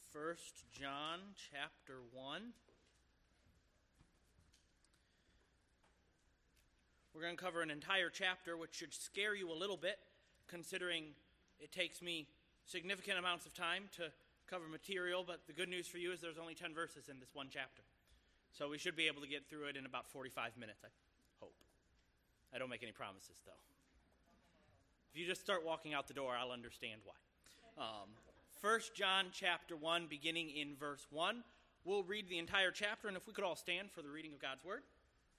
1 John chapter 1. We're going to cover an entire chapter, which should scare you a little bit, considering it takes me significant amounts of time to cover material, but the good news for you is there's only 10 verses in this one chapter. So we should be able to get through it in about 45 minutes, I hope. I don't make any promises, though. If you just start walking out the door, I'll understand why. 1 John chapter 1, beginning in verse 1. We'll read the entire chapter, and if we could all stand for the reading of God's word.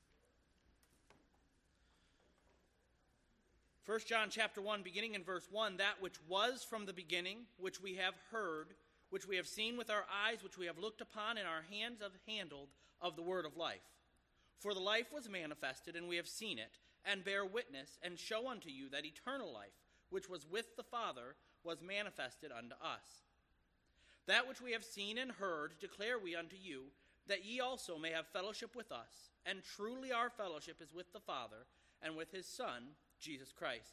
1 John chapter 1, beginning in verse 1, that which was from the beginning, which we have heard, which we have seen with our eyes, which we have looked upon, and our hands have handled of the word of life. For the life was manifested, and we have seen it, and bear witness, and show unto you that eternal life, which was with the Father, was manifested unto us. That which we have seen and heard declare we unto you, that ye also may have fellowship with us. And truly our fellowship is with the Father, and with his Son, Jesus Christ.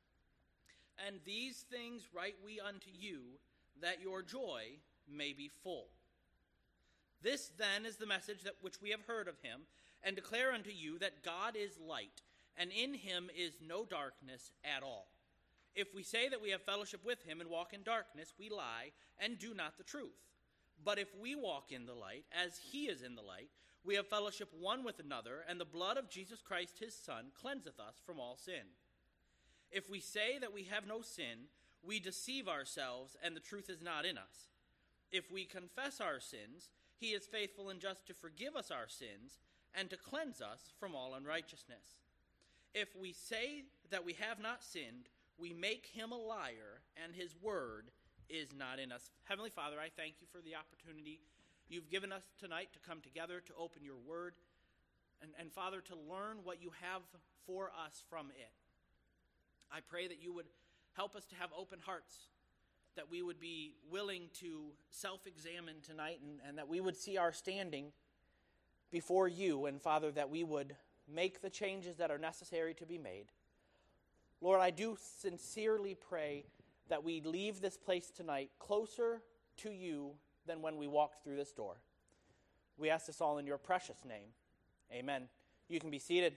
And these things write we unto you, that your joy may be full. This then is the message that which we have heard of him, and declare unto you that God is light, and in him is no darkness at all. If we say that we have fellowship with him and walk in darkness, we lie and do not the truth. But if we walk in the light, as he is in the light, we have fellowship one with another, and the blood of Jesus Christ his Son cleanseth us from all sin. If we say that we have no sin, we deceive ourselves, and the truth is not in us. If we confess our sins, he is faithful and just to forgive us our sins, and to cleanse us from all unrighteousness. If we say that we have not sinned, we make him a liar, and his word is not in us. Heavenly Father, I thank you for the opportunity you've given us tonight to come together to open your word, and Father, to learn what you have for us from it. I pray that you would help us to have open hearts, that we would be willing to self-examine tonight, and that we would see our standing before you, and Father, that we would make the changes that are necessary to be made. Lord, I do sincerely pray that we leave this place tonight closer to you than when we walked through this door. We ask this all in your precious name. Amen. You can be seated.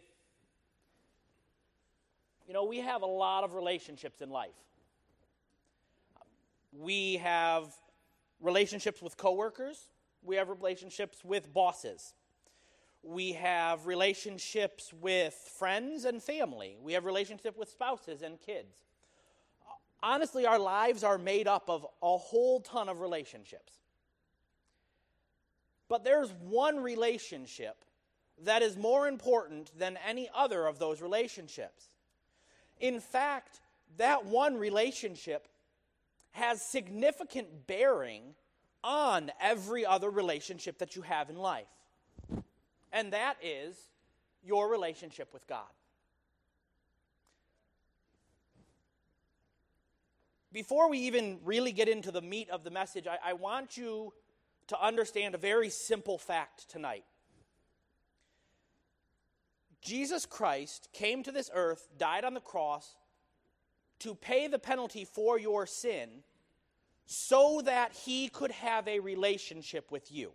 You know, we have a lot of relationships in life. We have relationships with coworkers. We have relationships with bosses. We have relationships with friends and family. We have relationships with spouses and kids. Honestly, our lives are made up of a whole ton of relationships. But there's one relationship that is more important than any other of those relationships. In fact, that one relationship has significant bearing on every other relationship that you have in life. And that is your relationship with God. Before we even really get into the meat of the message, I want you to understand a very simple fact tonight. Jesus Christ came to this earth, died on the cross, to pay the penalty for your sin so that he could have a relationship with you.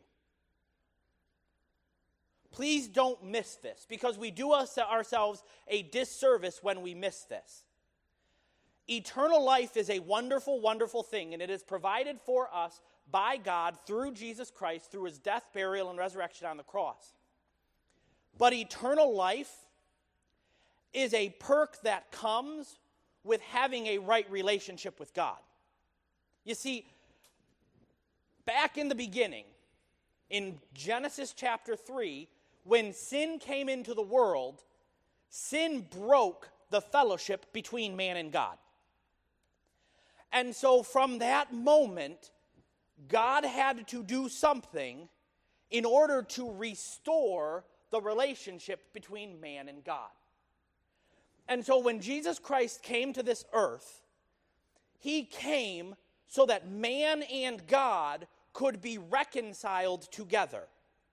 Please don't miss this, because we do ourselves a disservice when we miss this. Eternal life is a wonderful, wonderful thing, and it is provided for us by God through Jesus Christ, through his death, burial, and resurrection on the cross. But eternal life is a perk that comes with having a right relationship with God. You see, back in the beginning, in Genesis chapter 3, when sin came into the world, sin broke the fellowship between man and God. And so from that moment, God had to do something in order to restore the relationship between man and God. And so when Jesus Christ came to this earth, he came so that man and God could be reconciled together.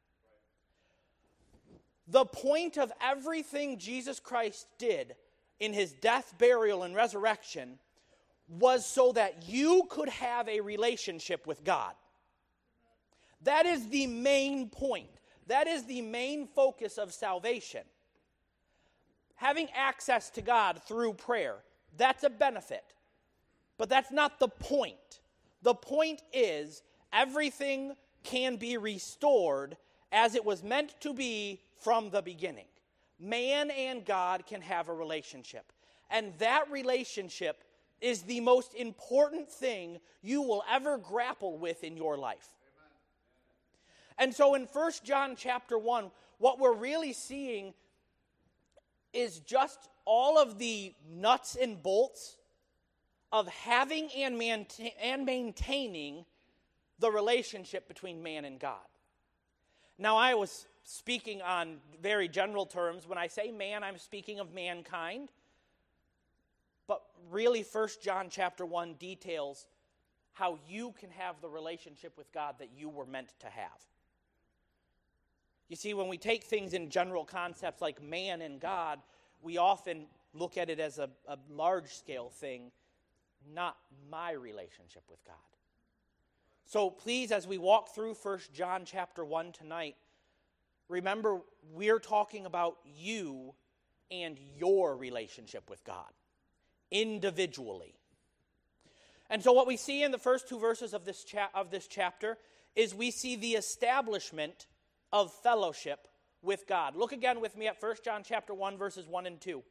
The point of everything Jesus Christ did in his death, burial, and resurrection was so that you could have a relationship with God. That is the main point. That is the main focus of salvation. Having access to God through prayer, that's a benefit. But that's not the point. The point is everything can be restored as it was meant to be from the beginning. Man and God can have a relationship. And that relationship is the most important thing you will ever grapple with in your life. And so in 1 John chapter 1, what we're really seeing is just all of the nuts and bolts of having and maintaining the relationship between man and God. Now, I was speaking on very general terms. When I say man, I'm speaking of mankind. But really, 1 John chapter 1 details how you can have the relationship with God that you were meant to have. You see, when we take things in general concepts like man and God, we often look at it as a large-scale thing, not my relationship with God. So please, as we walk through 1 John chapter 1 tonight, remember we're talking about you and your relationship with God, individually. And so what we see in the first two verses of this chapter is we see the establishment of fellowship with God. Look again with me at 1 John chapter 1, verses 1 and 2.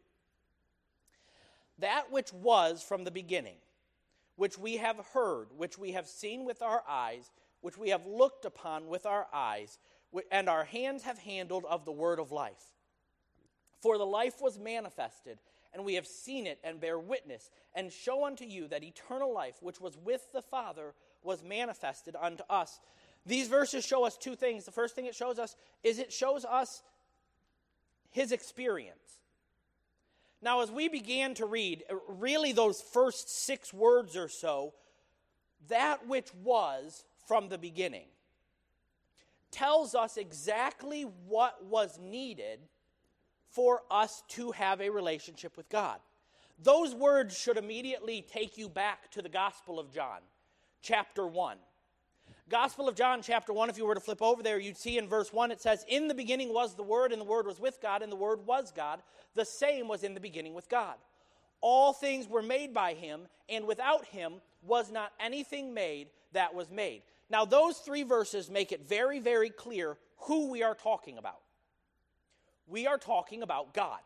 That which was from the beginning, which we have heard, which we have seen with our eyes, which we have looked upon with our eyes, and our hands have handled of the word of life. For the life was manifested, and we have seen it and bear witness, and show unto you that eternal life, which was with the Father, was manifested unto us. These verses show us two things. The first thing it shows us is it shows us his experience. Now, as we began to read, really those first 6 words or so, that which was from the beginning, tells us exactly what was needed for us to have a relationship with God. Those words should immediately take you back to the Gospel of John, chapter 1. Gospel of John, chapter 1, if you were to flip over there, you'd see in verse 1, it says, "In the beginning was the Word, and the Word was with God, and the Word was God. The same was in the beginning with God. All things were made by him, and without him was not anything made that was made." Now, those 3 verses make it very, very clear who we are talking about. We are talking about God.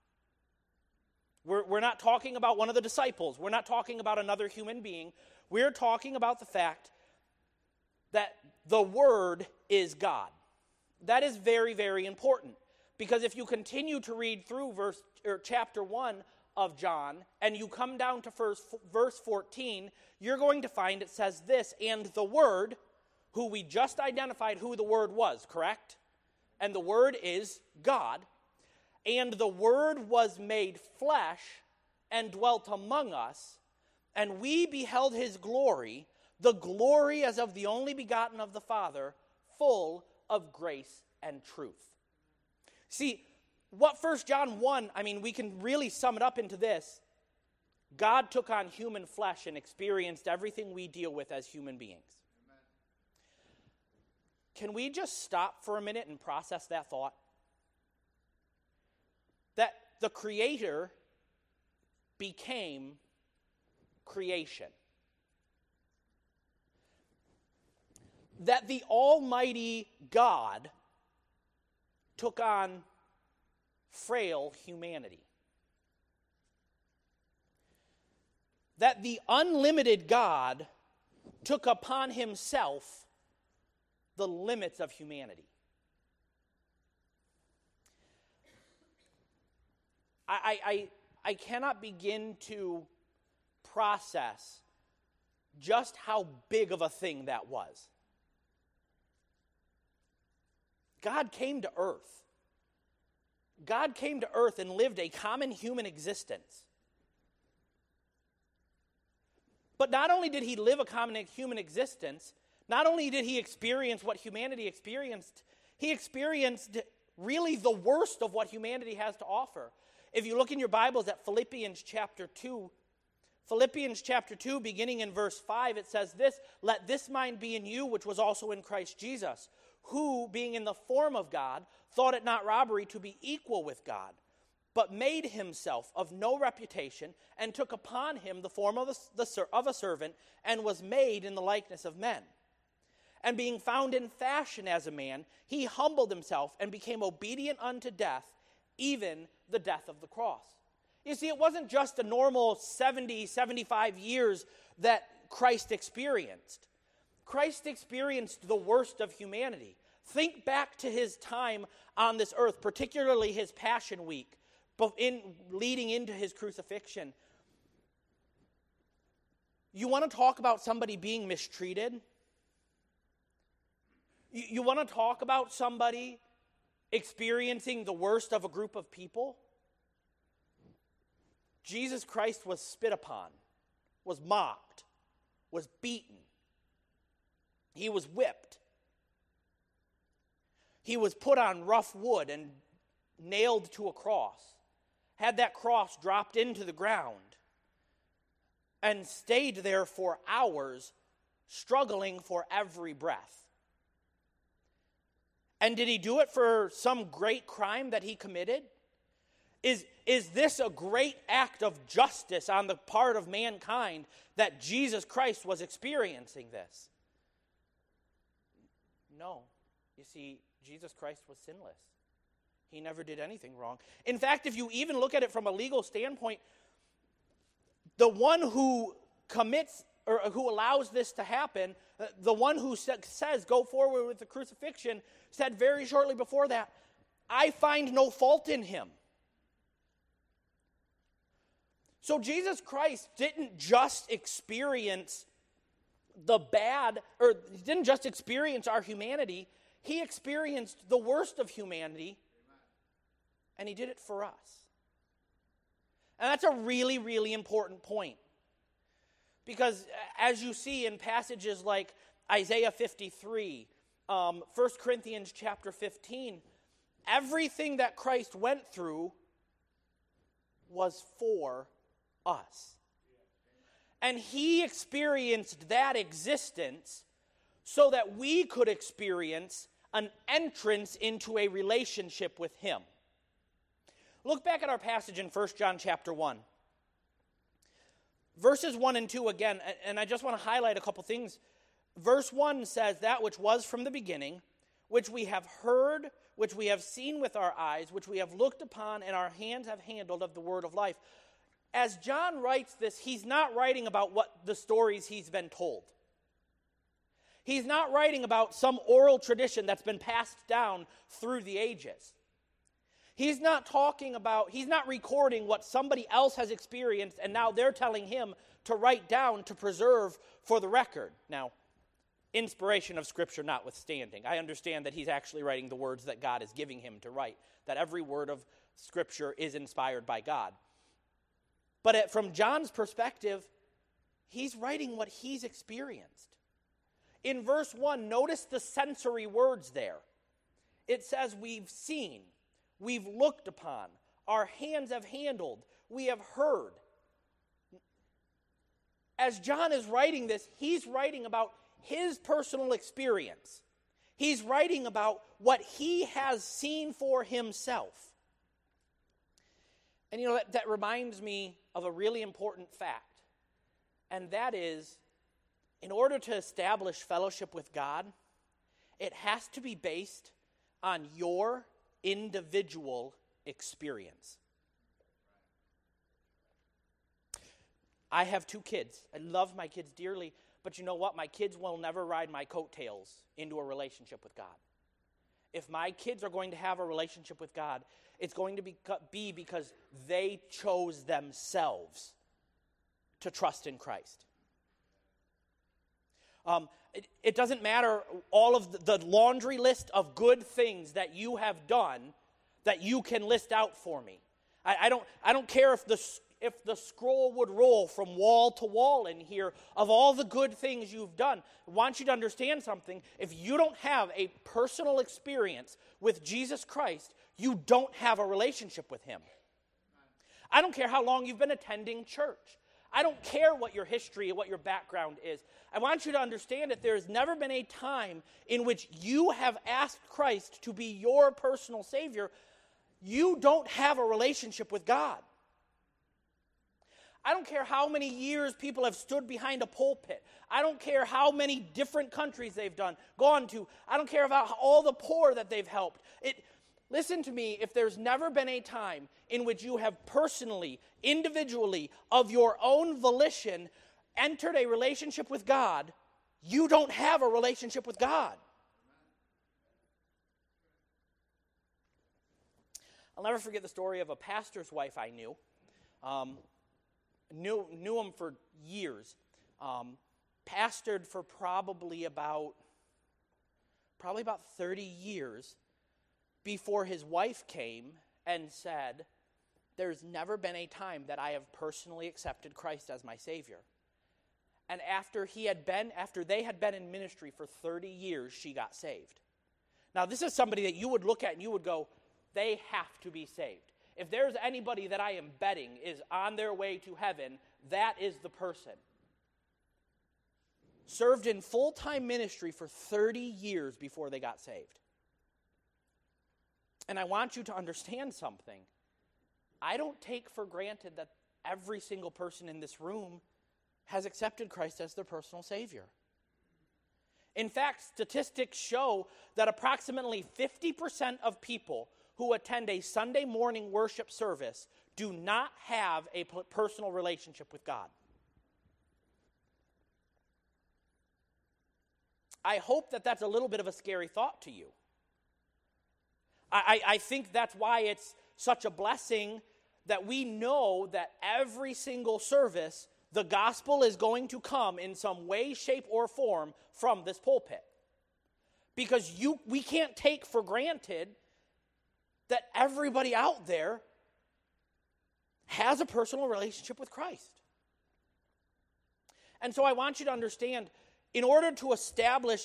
We're not talking about one of the disciples. We're not talking about another human being. We're talking about the fact that the Word is God. That is very, very important. Because if you continue to read through chapter 1 of John, and you come down to verse 14, you're going to find it says this, "And the Word," who we just identified who the Word was, correct? And the Word is God. "And the Word was made flesh and dwelt among us, and we beheld his glory, the glory as of the only begotten of the Father, full of grace and truth." See, what 1 John 1, we can really sum it up into this. God took on human flesh and experienced everything we deal with as human beings. Amen. Can we just stop for a minute and process that thought? That the Creator became creation. That the Almighty God took on frail humanity. That the unlimited God took upon himself the limits of humanity. I cannot begin to process just how big of a thing that was. God came to earth. God came to earth and lived a common human existence. But not only did he live a common human existence, not only did he experience what humanity experienced, he experienced really the worst of what humanity has to offer. If you look in your Bibles at Philippians chapter 2, Philippians chapter 2, beginning in verse 5, it says this, "Let this mind be in you, which was also in Christ Jesus, who, being in the form of God, thought it not robbery to be equal with God, but made himself of no reputation, and took upon him the form of a servant, and was made in the likeness of men. And being found in fashion as a man, he humbled himself and became obedient unto death, even the death of the cross." You see, it wasn't just a normal 70, 75 years that Christ experienced. Christ experienced the worst of humanity. Think back to his time on this earth, particularly his Passion Week, leading into his crucifixion. You want to talk about somebody being mistreated? You want to talk about somebody experiencing the worst of a group of people? Jesus Christ was spit upon, was mocked, was beaten. He was whipped. He was put on rough wood and nailed to a cross, had that cross dropped into the ground, and stayed there for hours, struggling for every breath. And did he do it for some great crime that he committed? Is this a great act of justice on the part of mankind that Jesus Christ was experiencing this? No. You see, Jesus Christ was sinless. He never did anything wrong. In fact, if you even look at it from a legal standpoint, the one who commits or who allows this to happen, the one who says, "Go forward with the crucifixion," said very shortly before that, "I find no fault in him." So Jesus Christ didn't just experience the bad, or he didn't just experience our humanity, he experienced the worst of humanity, and he did it for us. And that's a really, really important point. Because as you see in passages like Isaiah 53, 1 Corinthians chapter 15, everything that Christ went through was for us. And he experienced that existence so that we could experience an entrance into a relationship with him. Look back at our passage in 1 John chapter 1. Verses 1 and 2 again, and I just want to highlight a couple things. Verse 1 says, "That which was from the beginning, which we have heard, which we have seen with our eyes, which we have looked upon, and our hands have handled of the word of life." As John writes this, he's not writing about what the stories he's been told. He's not writing about some oral tradition that's been passed down through the ages. He's not recording what somebody else has experienced and now they're telling him to write down to preserve for the record. Now, inspiration of Scripture notwithstanding, I understand that he's actually writing the words that God is giving him to write, that every word of Scripture is inspired by God. But from John's perspective, he's writing what he's experienced. In verse 1, notice the sensory words there. It says, "We've seen, we've looked upon, our hands have handled, we have heard." As John is writing this, he's writing about his personal experience. He's writing about what he has seen for himself. And that reminds me of a really important fact. And that is, in order to establish fellowship with God, it has to be based on your individual experience. I have 2 kids. I love my kids dearly, but you know what? My kids will never ride my coattails into a relationship with God. If my kids are going to have a relationship with God, it's going to be because they chose themselves to trust in Christ. It doesn't matter all of the laundry list of good things that you have done that you can list out for me. I don't care if the scroll would roll from wall to wall in here of all the good things you've done. I want you to understand something. If you don't have a personal experience with Jesus Christ, you don't have a relationship with him. I don't care how long you've been attending church. I don't care what your history, what your background is. I want you to understand that there's never been a time in which you have asked Christ to be your personal Savior. You don't have a relationship with God. I don't care how many years people have stood behind a pulpit. I don't care how many different countries they've gone to. I don't care about all the poor that they've helped. Listen to me, if there's never been a time in which you have personally, individually, of your own volition, entered a relationship with God, you don't have a relationship with God. I'll never forget the story of a pastor's wife I knew. Knew him for years. Pastored for probably about 30 years before his wife came and said, there's never been a time that I have personally accepted Christ as my Savior. And after they had been in ministry for 30 years, she got saved. Now, this is somebody that you would look at and you would go, they have to be saved. If there's anybody that I am betting is on their way to heaven, that is the person. Served in full-time ministry for 30 years before they got saved. And I want you to understand something. I don't take for granted that every single person in this room has accepted Christ as their personal Savior. In fact, statistics show that approximately 50% of people who attend a Sunday morning worship service do not have a personal relationship with God. I hope that that's a little bit of a scary thought to you. I think that's why it's such a blessing that we know that every single service, the gospel is going to come in some way, shape, or form from this pulpit. Because we can't take for granted that everybody out there has a personal relationship with Christ. And so I want you to understand, in order to establish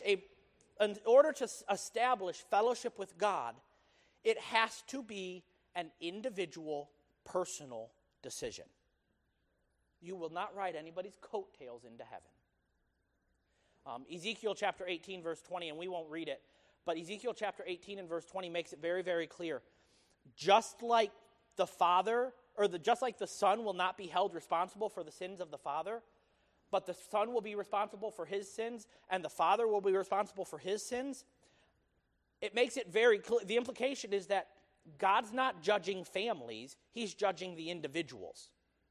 fellowship with God, it has to be an individual, personal decision. You will not ride anybody's coattails into heaven. Ezekiel chapter 18, verse 20, and we won't read it, but Ezekiel chapter 18 and verse 20 makes it very, very clear. Just like the son will not be held responsible for the sins of the father, but the son will be responsible for his sins, and the father will be responsible for his sins. It makes it very clear. The implication is that God's not judging families, he's judging the individuals.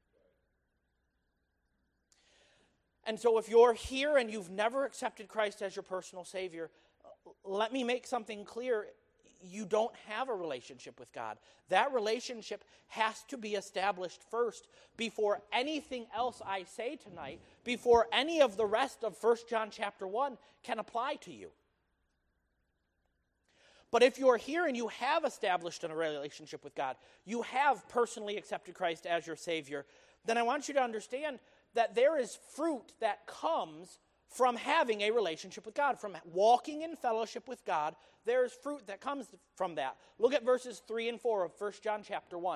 And so if you're here and you've never accepted Christ as your personal Savior, let me make something clear. You don't have a relationship with God. That relationship has to be established first before anything else I say tonight, before any of the rest of 1 John chapter 1 can apply to you. But if you're here and you have established a relationship with God, you have personally accepted Christ as your Savior, then I want you to understand that there is fruit that comes from having a relationship with God, from walking in fellowship with God. There is fruit that comes from that. Look at verses 3 and 4 of 1 John chapter 1.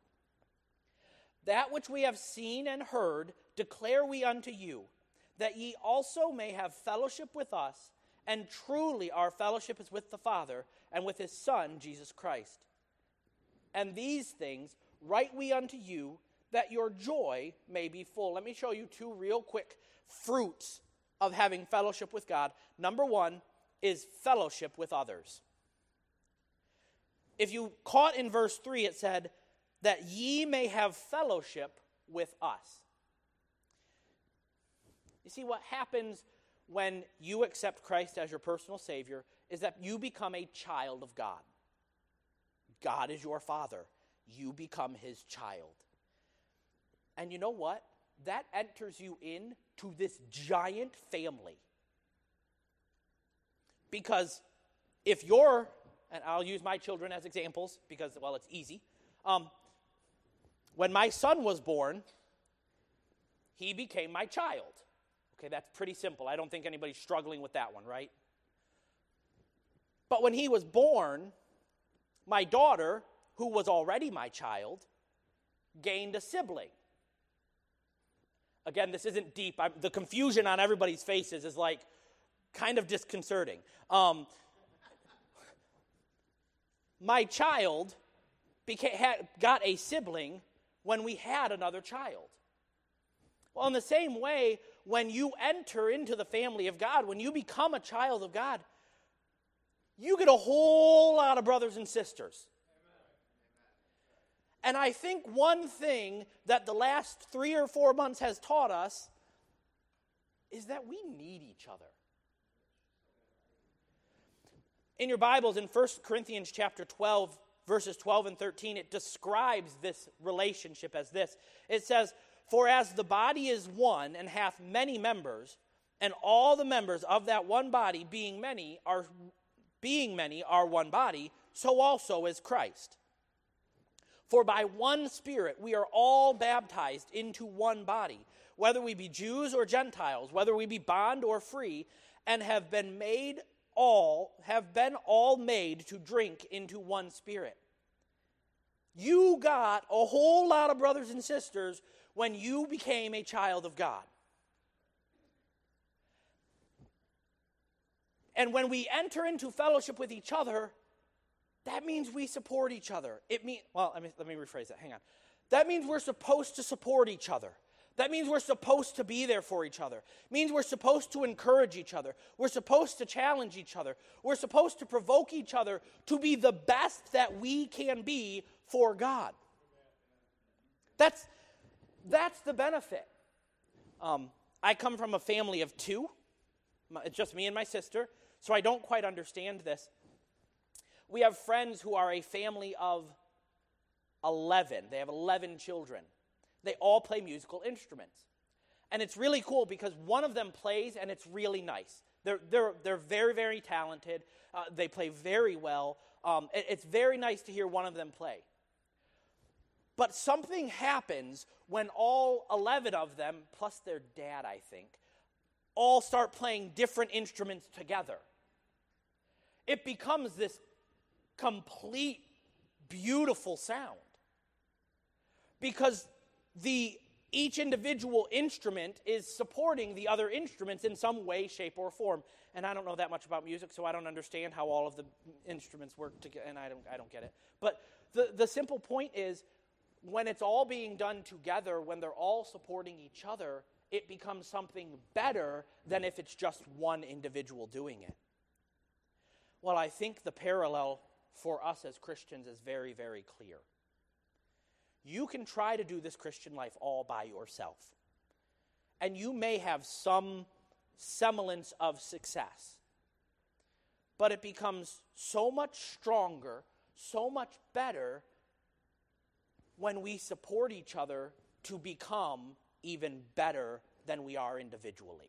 That which we have seen and heard declare we unto you, that ye also may have fellowship with us, and truly our fellowship is with the Father and with his Son, Jesus Christ. And these things write we unto you, that your joy may be full. Let me show you two real quick fruits of having fellowship with God. Number one is fellowship with others. If you caught in verse 3, it said, that ye may have fellowship with us. You see, what happens when you accept Christ as your personal Savior is that you become a child of God. God is your Father. You become his child. And you know what? That enters you in to this giant family. Because if you're, and I'll use my children as examples because, well, it's easy. When my son was born, he became my child. Okay, that's pretty simple. I don't think anybody's struggling with that one, right? But when he was born, my daughter, who was already my child, gained a sibling. Again, this isn't deep. The confusion on everybody's faces is like kind of disconcerting. My child got a sibling when we had another child. Well, in the same way, when you enter into the family of God, when you become a child of God, you get a whole lot of brothers and sisters. And I think one thing that the last 3 or 4 months has taught us is that we need each other. In your Bibles, in 1 Corinthians chapter 12, verses 12 and 13, it describes this relationship as this. It says, "For as the body is one and hath many members, and all the members of that one body, being many are one body, so also is Christ. For by one Spirit we are all baptized into one body, whether we be Jews or Gentiles, whether we be bond or free, and have been all made to drink into one Spirit." You got a whole lot of brothers and sisters when you became a child of God. And when we enter into fellowship with each other, that means we support each other. Let me rephrase that. Hang on. That means we're supposed to support each other. That means we're supposed to be there for each other. It means we're supposed to encourage each other. We're supposed to challenge each other. We're supposed to provoke each other to be the best that we can be for God. That's the benefit. I come from a family of 2. It's just me and my sister, so I don't quite understand this. We have friends who are a family of 11. They have 11 children. They all play musical instruments. And it's really cool because one of them plays, and it's really nice. They're very, very talented. They play very well. It's very nice to hear one of them play. But something happens when all 11 of them, plus their dad, I think, all start playing different instruments together. It becomes this complete, beautiful sound. Because each individual instrument is supporting the other instruments in some way, shape, or form. And I don't know that much about music, so I don't understand how all of the instruments work together, and I don't get it. But the simple point is, when it's all being done together, when they're all supporting each other, it becomes something better than if it's just one individual doing it. Well, I think the parallel for us as Christians is very, very clear. You can try to do this Christian life all by yourself, and you may have some semblance of success, but it becomes so much stronger, so much better when we support each other to become even better than we are individually.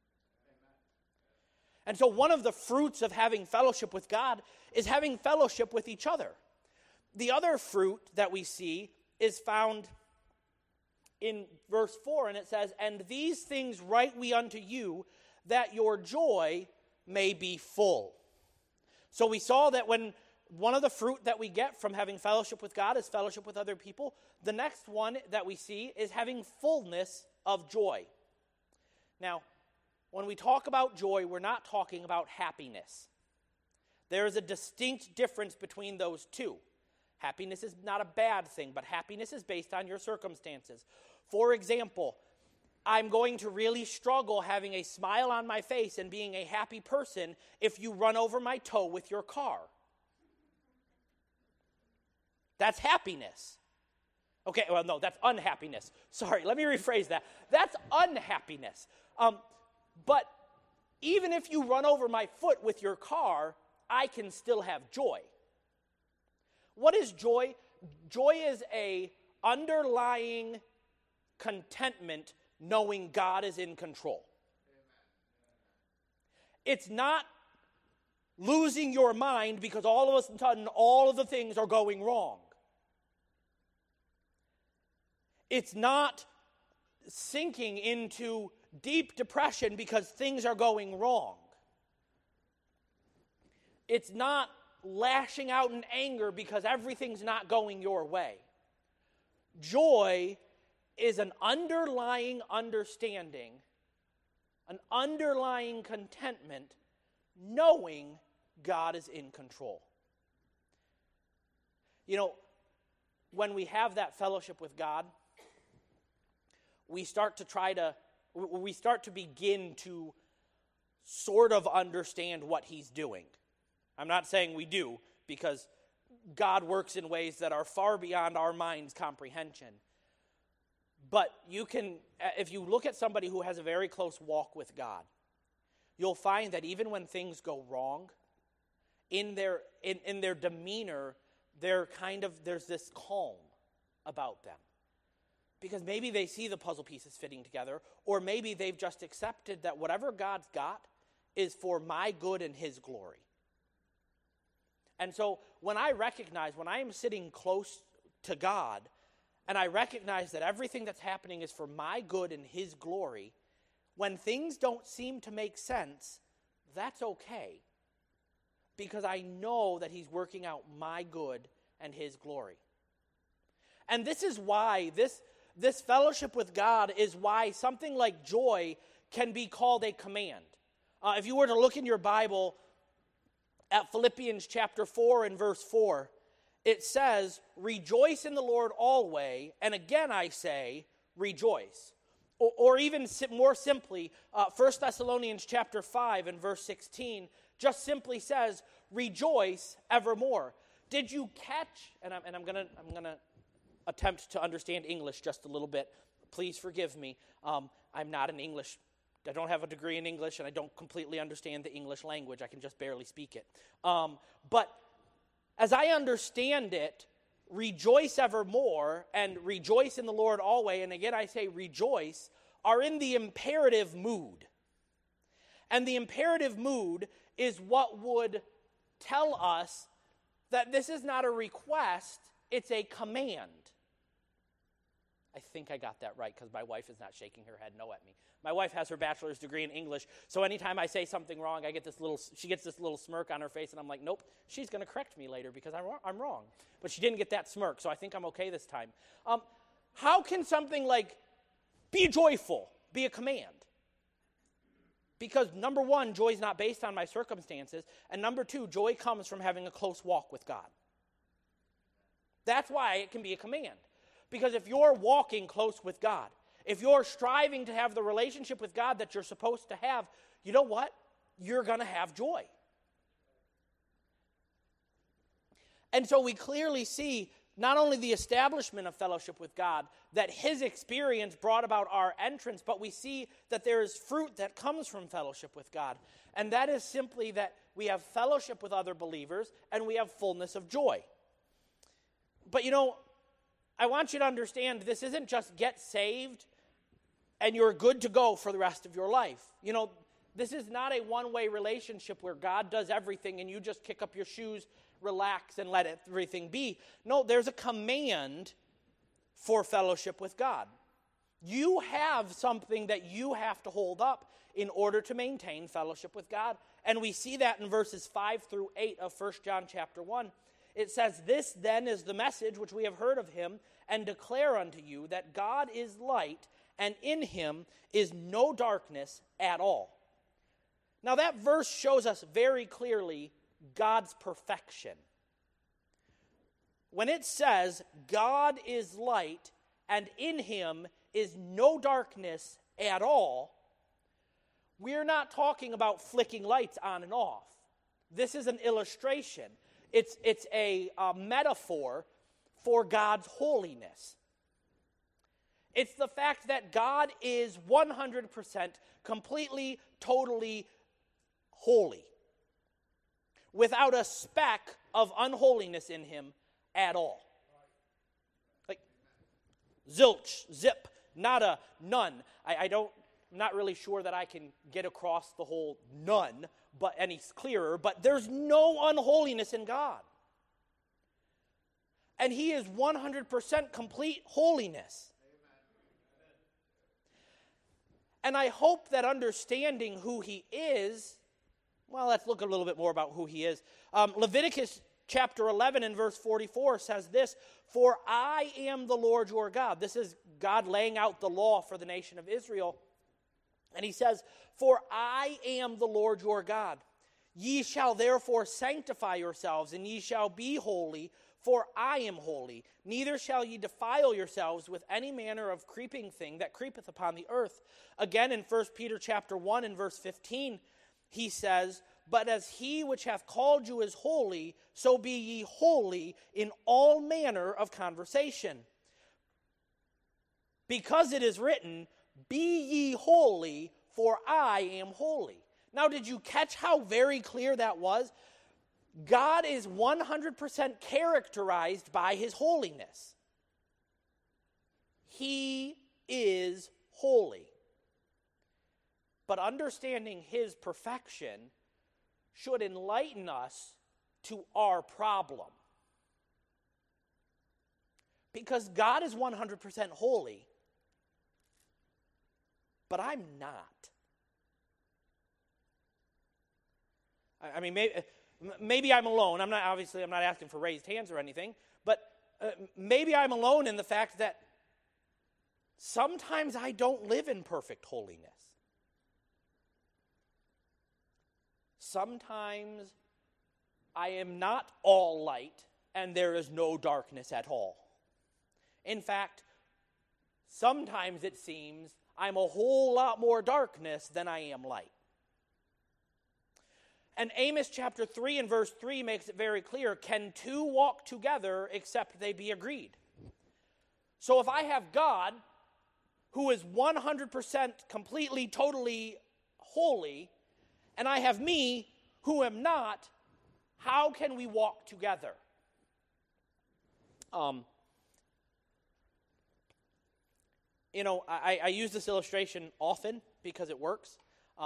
And so one of the fruits of having fellowship with God is having fellowship with each other. The other fruit that we see is found in verse 4, and it says, "And these things write we unto you, that your joy may be full." So we saw that when one of the fruit that we get from having fellowship with God is fellowship with other people. The next one that we see is having fullness of joy. Now, when we talk about joy, we're not talking about happiness. There is a distinct difference between those two. Happiness is not a bad thing, but happiness is based on your circumstances. For example, I'm going to really struggle having a smile on my face and being a happy person if you run over my toe with your car. That's happiness. Okay, well, no, that's unhappiness. Sorry, let me rephrase that. That's unhappiness. But even if you run over my foot with your car, I can still have joy. What is joy? Joy is a underlying contentment knowing God is in control. It's not losing your mind because all of a sudden all of the things are going wrong. It's not sinking into deep depression because things are going wrong. It's not lashing out in anger because everything's not going your way. Joy is an underlying understanding, an underlying contentment, knowing God is in control. You know, when we have that fellowship with God, we start to begin to sort of understand what he's doing. I'm not saying we do, because God works in ways that are far beyond our mind's comprehension. But you can, if you look at somebody who has a very close walk with God, you'll find that even when things go wrong, in their demeanor, there's this calm about them. Because maybe they see the puzzle pieces fitting together, or maybe they've just accepted that whatever God's got is for my good and his glory. And so when I am sitting close to God, and I recognize that everything that's happening is for my good and his glory, when things don't seem to make sense, that's okay. Because I know that he's working out my good and his glory. And this is why this fellowship with God is why something like joy can be called a command. If you were to look in your Bible at Philippians chapter 4 and verse 4, it says, "Rejoice in the Lord always, and again I say, rejoice." Or even more simply, 1 Thessalonians chapter 5 and verse 16 just simply says, "Rejoice evermore." Did you catch, and I'm gonna attempt to understand English just a little bit. Please forgive me. I'm not an English, I don't have a degree in English, and I don't completely understand the English language. I can just barely speak it. But as I understand it, rejoice evermore and rejoice in the Lord always, and again I say rejoice, are in the imperative mood. And the imperative mood is what would tell us that this is not a request, it's a command. I think I got that right because my wife is not shaking her head no at me. My wife has her bachelor's degree in English, so anytime I say something wrong, she gets this little smirk on her face, and I'm like, nope, she's going to correct me later because I'm wrong. But she didn't get that smirk, so I think I'm okay this time. How can something like be joyful be a command? Because number one, joy is not based on my circumstances, and number two, joy comes from having a close walk with God. That's why it can be a command. Because if you're walking close with God, if you're striving to have the relationship with God that you're supposed to have, you know what? You're going to have joy. And so we clearly see not only the establishment of fellowship with God, that his experience brought about our entrance, but we see that there is fruit that comes from fellowship with God. And that is simply that we have fellowship with other believers and we have fullness of joy. But you know, I want you to understand this isn't just get saved and you're good to go for the rest of your life. You know, this is not a one-way relationship where God does everything and you just kick up your shoes, relax, and let everything be. No, there's a command for fellowship with God. You have something that you have to hold up in order to maintain fellowship with God. And we see that in verses 5 through 8 of 1 John chapter 1. It says, "This then is the message which we have heard of him and declare unto you, that God is light, and in him is no darkness at all." Now that verse shows us very clearly God's perfection. When it says, God is light, and in him is no darkness at all, we're not talking about flicking lights on and off. This is an illustration. It's a metaphor for God's holiness. It's the fact that God is 100% completely, totally holy, without a speck of unholiness in him at all. Like, zilch, zip, nada, none. I'm not really sure that I can get across the whole none, but any clearer, but there's no unholiness in God. And he is 100% complete holiness. And I hope that understanding who he is, well, let's look a little bit more about who he is. Leviticus chapter 11 and verse 44 says this, "For I am the Lord your God." This is God laying out the law for the nation of Israel. And he says, "For I am the Lord your God. Ye shall therefore sanctify yourselves, and ye shall be holy, for I am holy. Neither shall ye defile yourselves with any manner of creeping thing that creepeth upon the earth." Again, in 1 Peter chapter 1 and verse 15, he says, "But as he which hath called you is holy, so be ye holy in all manner of conversation. Because it is written, Be ye holy, for I am holy." Now, did you catch how very clear that was? God is 100% characterized by his holiness. He is holy. But understanding his perfection should enlighten us to our problem. Because God is 100% holy, but I'm not. I mean, maybe I'm alone. I'm not asking for raised hands or anything, but maybe I'm alone in the fact that sometimes I don't live in perfect holiness. Sometimes I am not all light and there is no darkness at all. In fact, sometimes it seems I'm a whole lot more darkness than I am light. And Amos chapter 3 and verse 3 makes it very clear, "Can two walk together except they be agreed?" So if I have God, who is 100% completely, totally holy, and I have me, who am not, how can we walk together? I use this illustration often because it works.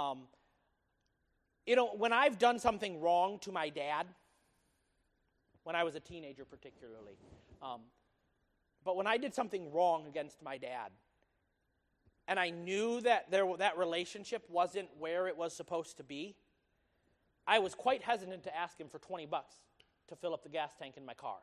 When I've done something wrong to my dad, when I was a teenager particularly, but when I did something wrong against my dad, and I knew that that relationship wasn't where it was supposed to be, I was quite hesitant to ask him for $20 to fill up the gas tank in my car.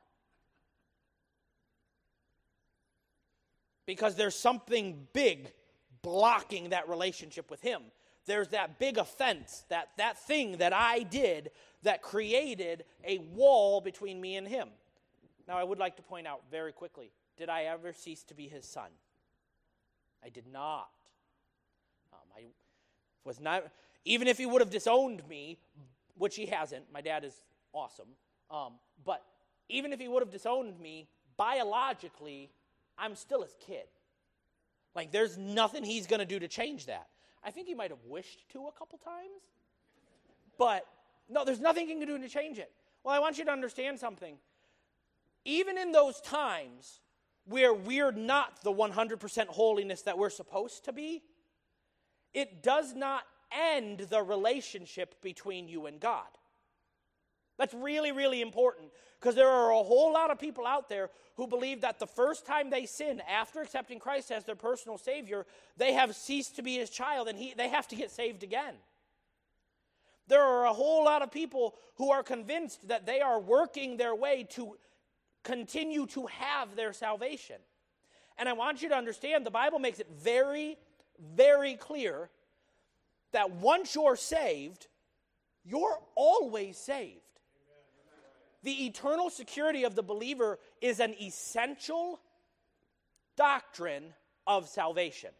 Because there's something big blocking that relationship with him. There's that big offense, that thing that I did that created a wall between me and him. Now, I would like to point out very quickly, did I ever cease to be his son? I did not. I was not, even if he would have disowned me, which he hasn't, my dad is awesome, but even if he would have disowned me, biologically, I'm still his kid. Like, there's nothing he's going to do to change that. I think he might have wished to a couple times, but no, there's nothing he can do to change it. Well, I want you to understand something. Even in those times where we're not the 100% holiness that we're supposed to be, it does not end the relationship between you and God. That's really, really important, because there are a whole lot of people out there who believe that the first time they sin after accepting Christ as their personal Savior, they have ceased to be his child and they have to get saved again. There are a whole lot of people who are convinced that they are working their way to continue to have their salvation. And I want you to understand, the Bible makes it very, very clear that once you're saved, you're always saved. The eternal security of the believer is an essential doctrine of salvation.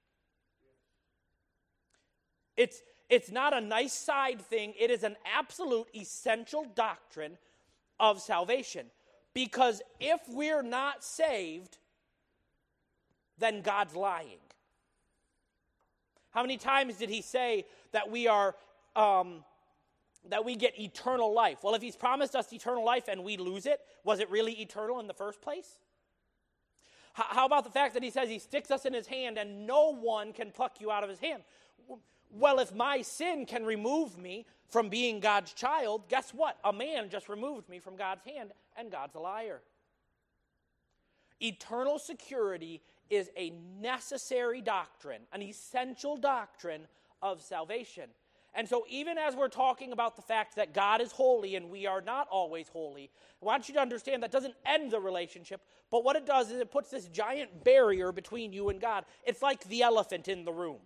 It's not a nice side thing. It is an absolute essential doctrine of salvation. Because if we're not saved, then God's lying. How many times did he say that we are that we get eternal life? Well, if he's promised us eternal life and we lose it, was it really eternal in the first place? How about the fact that he says he sticks us in his hand and no one can pluck you out of his hand? Well, if my sin can remove me from being God's child, guess what? A man just removed me from God's hand, and God's a liar. Eternal security is a necessary doctrine, an essential doctrine of salvation. And so even as we're talking about the fact that God is holy and we are not always holy, I want you to understand that doesn't end the relationship, but what it does is it puts this giant barrier between you and God. It's like the elephant in the room.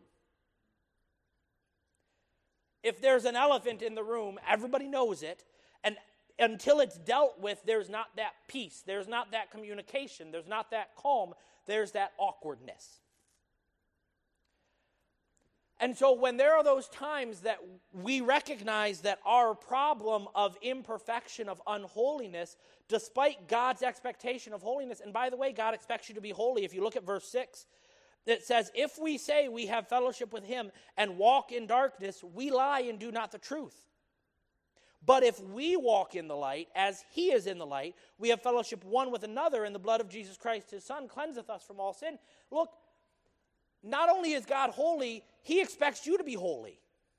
If there's an elephant in the room, everybody knows it, and until it's dealt with, there's not that peace, there's not that communication, there's not that calm, there's that awkwardness. And so when there are those times that we recognize that our problem of imperfection, of unholiness, despite God's expectation of holiness, and by the way, God expects you to be holy. If you look at verse 6, it says, if we say we have fellowship with him and walk in darkness, we lie and do not the truth. But if we walk in the light, as he is in the light, we have fellowship one with another, and the blood of Jesus Christ, his son, cleanseth us from all sin. Look, not only is God holy, he expects you to be holy.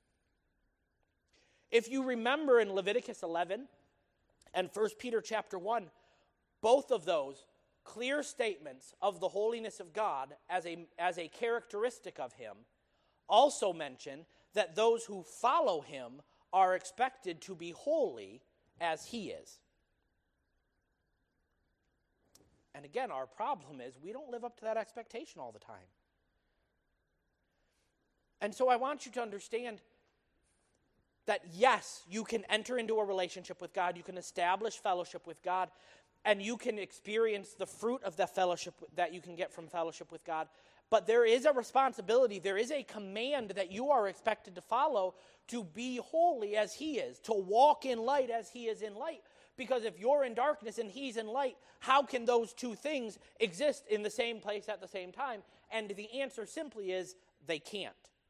If you remember in Leviticus 11 and 1 Peter chapter 1, both of those clear statements of the holiness of God as a characteristic of him also mention that those who follow him are expected to be holy as he is. And again, our problem is we don't live up to that expectation all the time. And so I want you to understand that yes, you can enter into a relationship with God, you can establish fellowship with God, and you can experience the fruit of the fellowship that you can get from fellowship with God. But there is a responsibility, there is a command that you are expected to follow to be holy as he is, to walk in light as he is in light. Because if you're in darkness and he's in light, how can those two things exist in the same place at the same time? And the answer simply is they can't.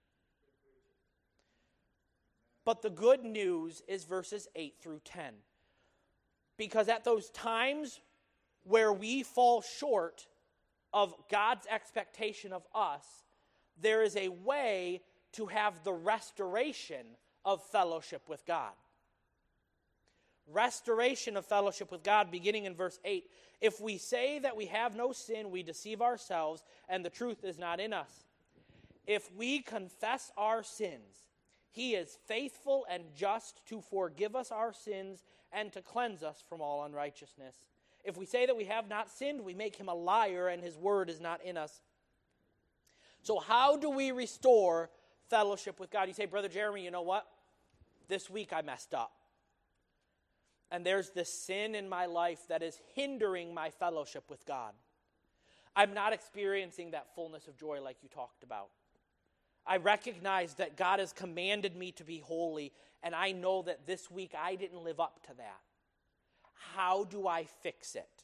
But the good news is verses 8 through 10. Because at those times where we fall short of God's expectation of us, there is a way to have the restoration of fellowship with God. Restoration of fellowship with God, beginning in verse 8. If we say that we have no sin, we deceive ourselves, and the truth is not in us. If we confess our sins, he is faithful and just to forgive us our sins and to cleanse us from all unrighteousness. If we say that we have not sinned, we make him a liar, and his word is not in us. So how do we restore fellowship with God? You say, Brother Jeremy, you know what? This week I messed up. And there's this sin in my life that is hindering my fellowship with God. I'm not experiencing that fullness of joy like you talked about. I recognize that God has commanded me to be holy, and I know that this week I didn't live up to that. How do I fix it?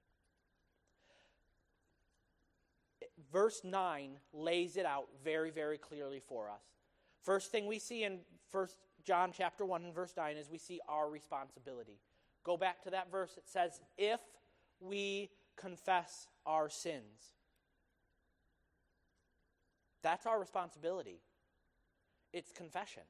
Verse 9 lays it out very, very clearly for us. First thing we see in 1 John chapter 1 and verse 9 is we see our responsibility. Go back to that verse. It says, if we confess our sins. That's our responsibility. It's confession.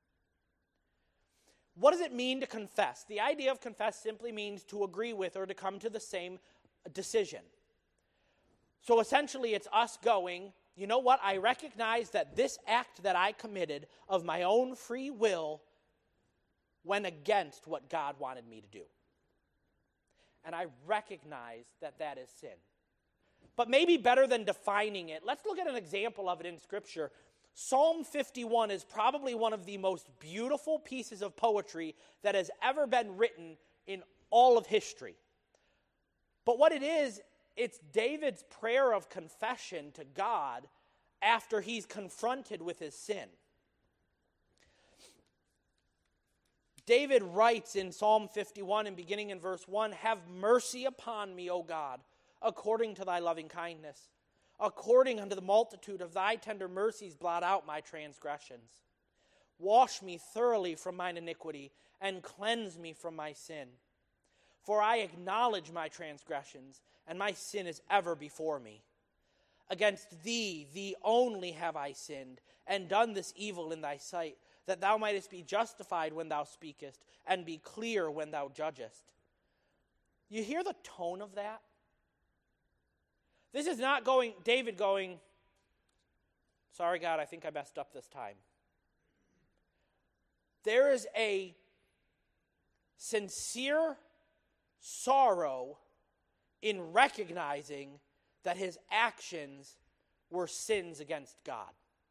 What does it mean to confess? The idea of confess simply means to agree with or to come to the same decision. So essentially it's us going, you know what, I recognize that this act that I committed of my own free will went against what God wanted me to do. And I recognize that that is sin. But maybe better than defining it, let's look at an example of it in Scripture. Psalm 51 is probably one of the most beautiful pieces of poetry that has ever been written in all of history. But what it is, it's David's prayer of confession to God after he's confronted with his sin. David writes in Psalm 51 and beginning in verse 1, have mercy upon me, O God, according to thy loving kindness. According unto the multitude of thy tender mercies, blot out my transgressions. Wash me thoroughly from mine iniquity, and cleanse me from my sin. For I acknowledge my transgressions, and my sin is ever before me. Against thee, thee only have I sinned, and done this evil in thy sight, that thou mightest be justified when thou speakest, and be clear when thou judgest. You hear the tone of that? This is not David going, sorry God, I think I messed up this time. there is a sincere sorrow in recognizing that his actions were sins against God.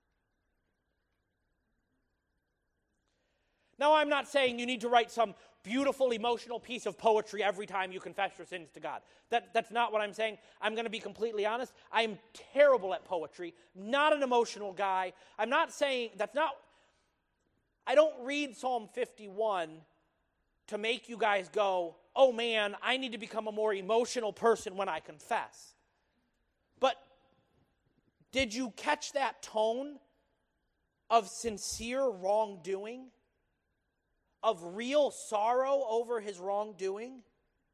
Now, I'm not saying you need to write some beautiful emotional piece of poetry every time you confess your sins to God. That's not what I'm saying. I'm going to be completely honest. I'm terrible at poetry, not an emotional guy. I'm not saying, I don't read Psalm 51 to make you guys go, oh man, I need to become a more emotional person when I confess. But did you catch that tone of sincere wrongdoing? Of real sorrow over his wrongdoing?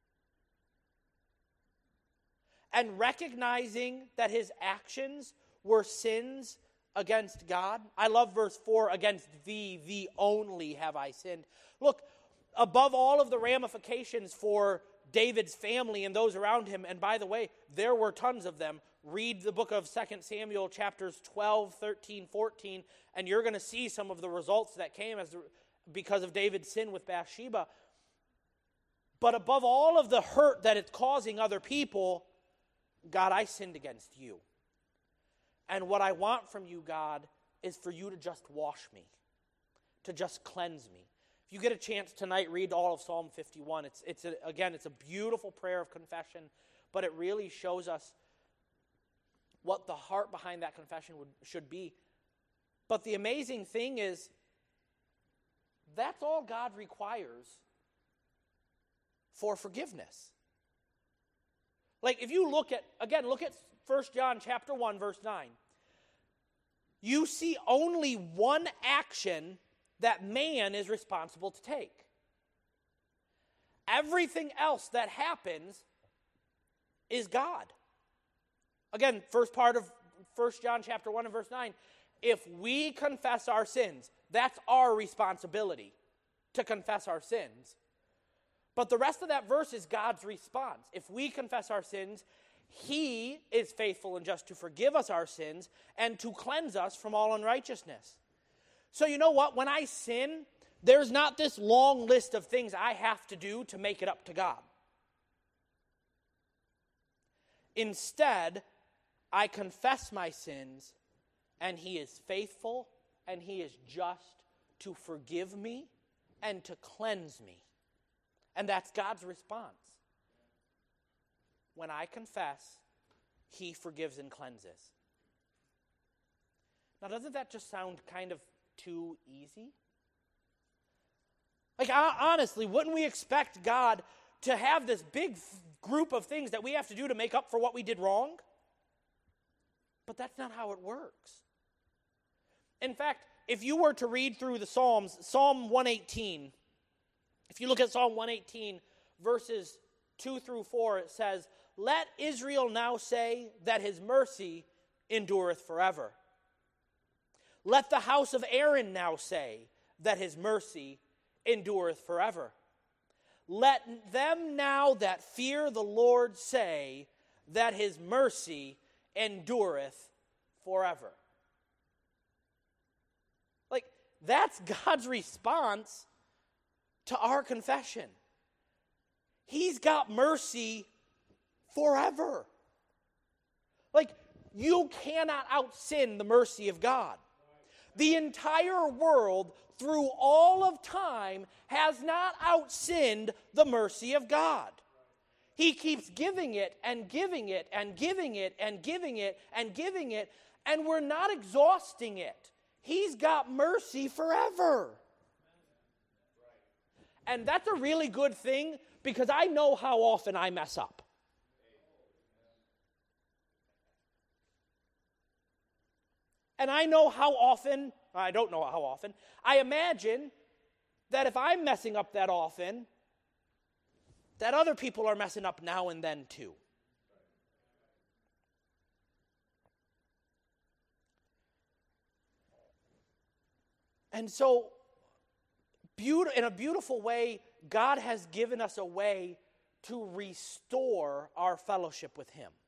And recognizing that his actions were sins against God? I love verse 4, against thee only have I sinned. Look, above all of the ramifications for David's family and those around him, and by the way, there were tons of them. Read the book of 2 Samuel chapters 12, 13, 14, and you're going to see some of the results that came because of David's sin with Bathsheba. But above all of the hurt that it's causing other people, God, I sinned against you. And what I want from you, God, is for you to just wash me, to just cleanse me. If you get a chance tonight, read all of Psalm 51. It's a beautiful prayer of confession, but it really shows us what the heart behind that confession should be. But the amazing thing is, that's all God requires for forgiveness. Like if you look at 1 John chapter 1, verse 9. You see only one action that man is responsible to take. Everything else that happens is God. Again, first part of 1 John chapter 1 and verse 9. If we confess our sins, that's our responsibility, to confess our sins. But the rest of that verse is God's response. If we confess our sins, he is faithful and just to forgive us our sins and to cleanse us from all unrighteousness. So you know what? When I sin, there's not this long list of things I have to do to make it up to God. Instead, I confess my sins, and he is faithful and he is just to forgive me and to cleanse me. And that's God's response. When I confess, he forgives and cleanses. Now, doesn't that just sound kind of too easy? Like, honestly, wouldn't we expect God to have this big group of things that we have to do to make up for what we did wrong? But that's not how it works. In fact, if you were to read through the Psalms, Psalm 118, if you look at Psalm 118, verses 2 through 4, it says, "Let Israel now say that his mercy endureth forever. Let the house of Aaron now say that his mercy endureth forever. Let them now that fear the Lord say that his mercy endureth forever." Like, that's God's response to our confession. He's got mercy forever. Like, you cannot out-sin the mercy of God. The entire world, through all of time, has not out-sinned the mercy of God. He keeps giving it and giving it and giving it and giving it and giving it, and we're not exhausting it. He's got mercy forever. And that's a really good thing, because I know how often I mess up. And I know how often, I don't know how often, I imagine that if I'm messing up that often, that other people are messing up now and then too. And so, in a beautiful way, God has given us a way to restore our fellowship with him.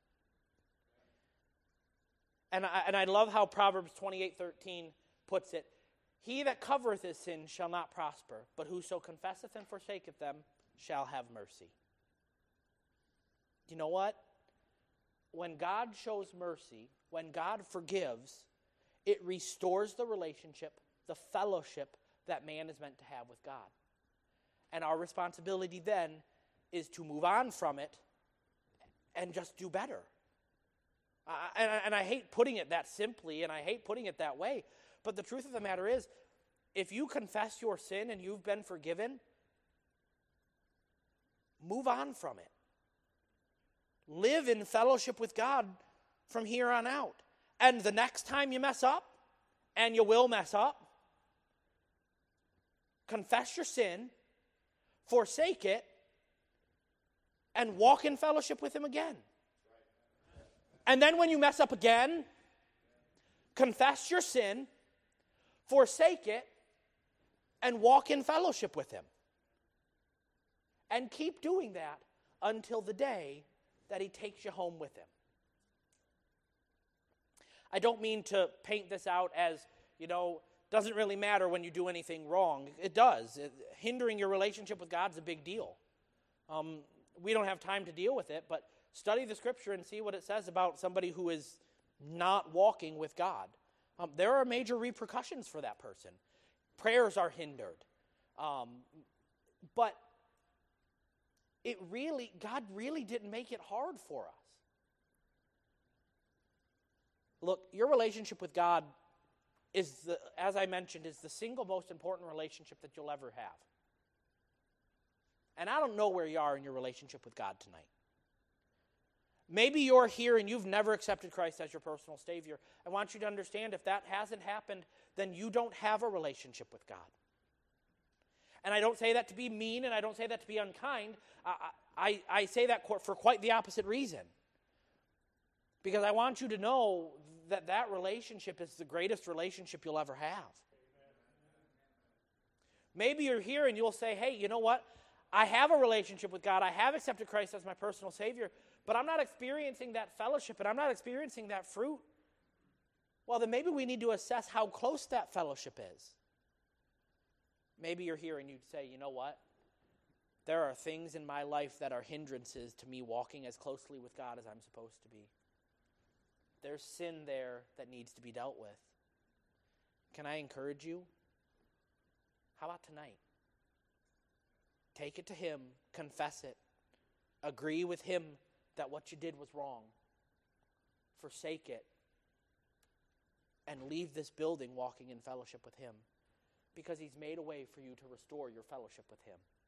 And I love how Proverbs 28:13 puts it. He that covereth his sins shall not prosper, but whoso confesseth and forsaketh them shall have mercy. You know what? When God shows mercy, when God forgives, it restores the relationship, the fellowship that man is meant to have with God. And our responsibility then is to move on from it and just do better. And I hate putting it that simply, and I hate putting it that way, but the truth of the matter is, if you confess your sin and you've been forgiven, move on from it. Live in fellowship with God from here on out. And the next time you mess up, and you will mess up, confess your sin, forsake it, and walk in fellowship with him again. And then when you mess up again, confess your sin, forsake it, and walk in fellowship with him. And keep doing that until the day that he takes you home with him. I don't mean to paint this out as, doesn't really matter when you do anything wrong. It does. Hindering your relationship with God's a big deal. We don't have time to deal with it, but study the Scripture and see what it says about somebody who is not walking with God. There are major repercussions for that person. Prayers are hindered. But God really didn't make it hard for us. Look, your relationship with God as I mentioned, is the single most important relationship that you'll ever have. And I don't know where you are in your relationship with God tonight. Maybe you're here and you've never accepted Christ as your personal Savior. I want you to understand, if that hasn't happened, then you don't have a relationship with God. And I don't say that to be mean, and I don't say that to be unkind. I say that for quite the opposite reason. Because I want you to know that relationship is the greatest relationship you'll ever have. Maybe you're here and you'll say, hey, you know what? I have a relationship with God. I have accepted Christ as my personal Savior, but I'm not experiencing that fellowship, and I'm not experiencing that fruit. Well, then maybe we need to assess how close that fellowship is. Maybe you're here and you'd say, you know what? There are things in my life that are hindrances to me walking as closely with God as I'm supposed to be. There's sin there that needs to be dealt with. Can I encourage you? How about tonight? Take it to him, confess it, agree with him that what you did was wrong, forsake it, and leave this building walking in fellowship with him, because he's made a way for you to restore your fellowship with him.